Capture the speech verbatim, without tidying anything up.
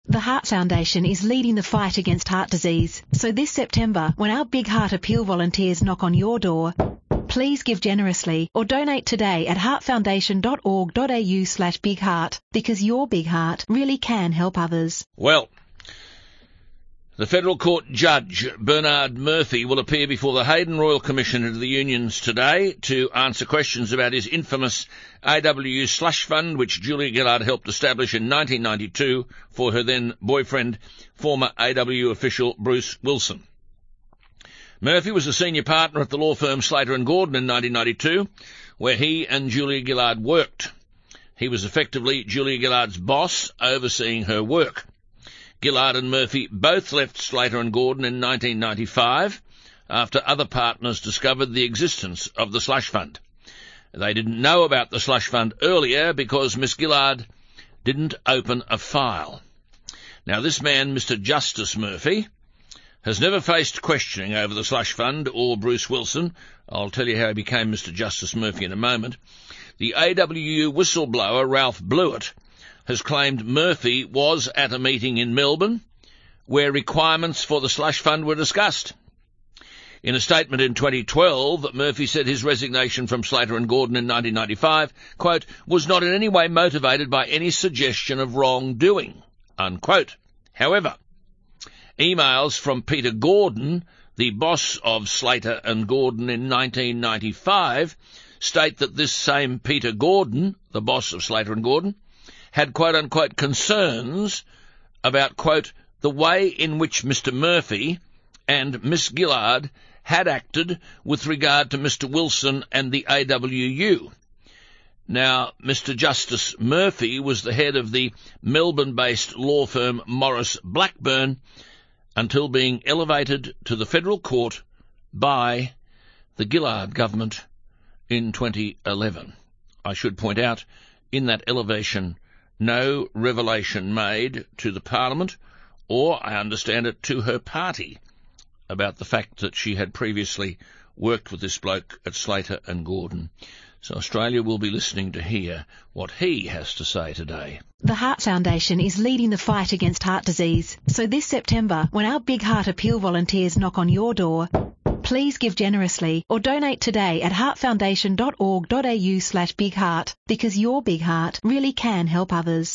The Heart Foundation is leading the fight against heart disease. So this September, when our Big Heart Appeal volunteers knock on your door, please give generously or donate today at heartfoundation.org.au slash big heart, because your big heart really can help others. Well, the Federal Court Judge Bernard Murphy will appear before the Hayden Royal Commission into the Unions today to answer questions about his infamous A W U slush fund, which Julia Gillard helped establish in nineteen ninety-two for her then boyfriend, former A W U official Bruce Wilson. Murphy was a senior partner at the law firm Slater and Gordon in nineteen ninety-two, where he and Julia Gillard worked. He was effectively Julia Gillard's boss, overseeing her work. Gillard and Murphy both left Slater and Gordon in nineteen ninety-five after other partners discovered the existence of the slush fund. They didn't know about the slush fund earlier because Miss Gillard didn't open a file. Now, this man, Mister Justice Murphy, has never faced questioning over the slush fund or Bruce Wilson. I'll tell you how he became Mister Justice Murphy in a moment. The A W U whistleblower, Ralph Blewett, has claimed Murphy was at a meeting in Melbourne where requirements for the slush fund were discussed. In a statement in twenty twelve, Murphy said his resignation from Slater and Gordon in nineteen ninety-five, quote, was not in any way motivated by any suggestion of wrongdoing, unquote. However, emails from Peter Gordon, the boss of Slater and Gordon in nineteen ninety-five, state that this same Peter Gordon, the boss of Slater and Gordon, had quote-unquote concerns about, quote, the way in which Mister Murphy and Miss Gillard had acted with regard to Mister Wilson and the A W U. Now, Mister Justice Murphy was the head of the Melbourne-based law firm Morris Blackburn until being elevated to the federal court by the Gillard government in twenty eleven. I should point out, in that elevation, no revelation made to the Parliament, or, I understand it, to her party, about the fact that she had previously worked with this bloke at Slater and Gordon. So Australia will be listening to hear what he has to say today. The Heart Foundation is leading the fight against heart disease. So this September, when our Big Heart Appeal volunteers knock on your door, please give generously or donate today at heartfoundation.org.au slash big heart, because your big heart really can help others.